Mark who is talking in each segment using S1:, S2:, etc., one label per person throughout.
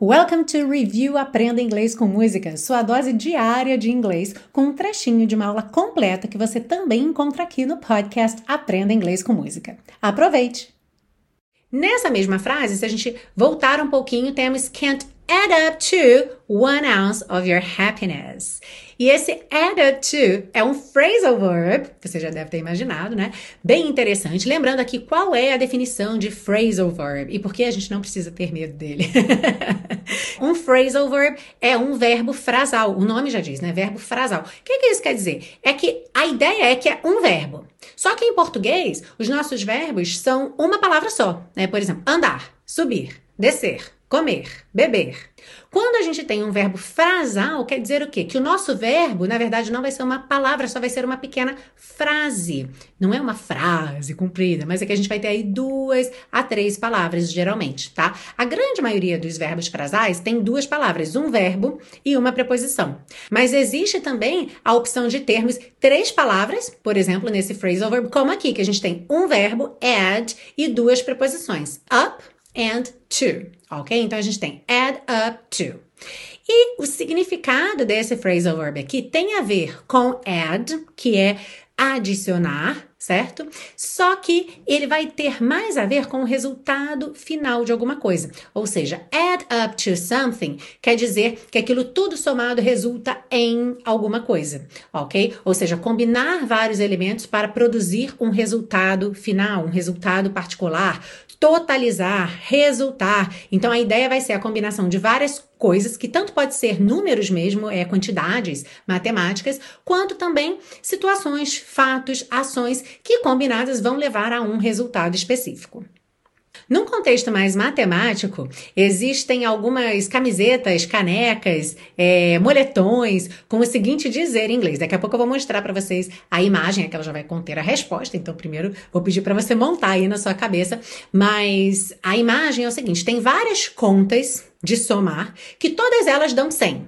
S1: Welcome to Review Aprenda Inglês com Música, sua dose diária de inglês, com um trechinho de uma aula completa que você também encontra aqui no podcast Aprenda Inglês com Música. Aproveite! Nessa mesma frase, se a gente voltar um pouquinho, temos can't add up to 1 ounce of your happiness. E esse add up to é um phrasal verb, você já deve ter imaginado, né? Bem interessante. Lembrando aqui qual é a definição de phrasal verb e por que a gente não precisa ter medo dele. Um phrasal verb é um verbo frasal. O nome já diz, né? Verbo frasal. O que isso quer dizer? É que a ideia é que é um verbo. Só que em português, os nossos verbos são uma palavra só, né? Por exemplo, andar, subir, descer, comer, beber. Quando a gente tem um verbo frasal, quer dizer o quê? Que o nosso verbo, na verdade, não vai ser uma palavra, só vai ser uma pequena frase. Não é uma frase comprida, mas é que a gente vai ter aí 2 a 3 palavras, geralmente, tá? A grande maioria dos verbos frasais tem 2 palavras, um verbo e uma preposição. Mas existe também a opção de termos 3 palavras, por exemplo, nesse phrasal verb, como aqui, que a gente tem um verbo, add, e 2 preposições, up and to, ok? Então, a gente tem add up to. E o significado desse phrasal verb aqui tem a ver com add, que é adicionar, certo? Só que ele vai ter mais a ver com o resultado final de alguma coisa. Ou seja, add up to something quer dizer que aquilo tudo somado resulta em alguma coisa, ok? Ou seja, combinar vários elementos para produzir um resultado final, um resultado particular, totalizar, resultar. Então, a ideia vai ser a combinação de várias coisas, que tanto pode ser números mesmo, quantidades matemáticas, quanto também situações, fatos, ações que combinadas vão levar a um resultado específico. Num contexto mais matemático, existem algumas camisetas, canecas, moletões, com o seguinte dizer em inglês. Daqui a pouco eu vou mostrar para vocês a imagem, que ela já vai conter a resposta, então primeiro vou pedir para você montar aí na sua cabeça, mas a imagem é o seguinte, tem várias contas de somar, que todas elas dão 100.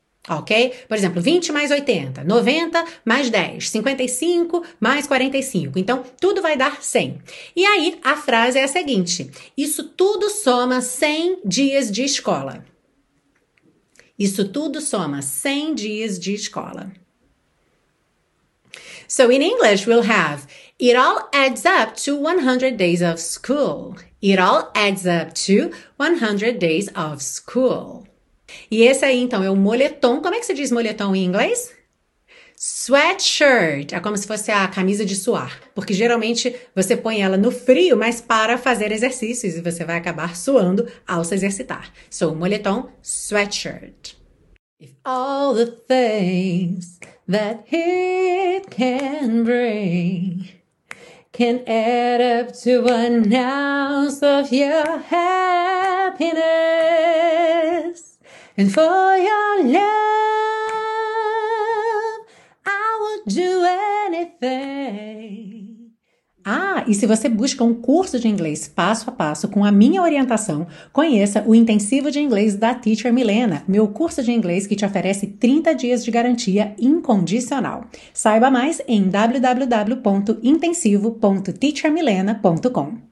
S1: Ok? Por exemplo, 20 mais 80, 90 mais 10, 55 mais 45. Então, tudo vai dar 100. E aí, a frase é a seguinte. Isso tudo soma 100 dias de escola. Isso tudo soma 100 dias de escola. So, in English, we'll have it all adds up to 100 days of school. It all adds up to 100 days of school. E esse aí, então, é o moletom. Como é que se diz moletom em inglês? Sweatshirt. É como se fosse a camisa de suar. Porque geralmente você põe ela no frio, mas para fazer exercícios. E você vai acabar suando ao se exercitar. So, moletom, sweatshirt. If all the things that it can bring can add up to 1 ounce of your happiness. And for your love, I would do anything. E se você busca um curso de inglês passo a passo com a minha orientação, conheça o Intensivo de Inglês da Teacher Milena, meu curso de inglês que te oferece 30 dias de garantia incondicional. Saiba mais em www.intensivo.teachermilena.com.